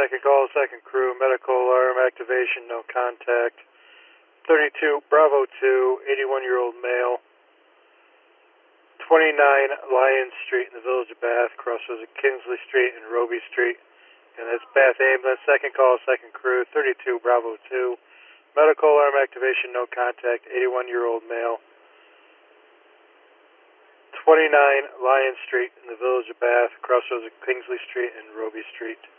second call, second crew, medical alarm activation, no contact. 32 Bravo 2, 81-year-old male. 29 Lyons Street in the Village of Bath, crossroads of Kingsley Street and Roby Street. And that's Bath Ambulance, second call, second crew, 32 Bravo 2. Medical alarm activation, no contact, 81-year-old male. 29 Lyons Street in the Village of Bath, crossroads of Kingsley Street and Roby Street.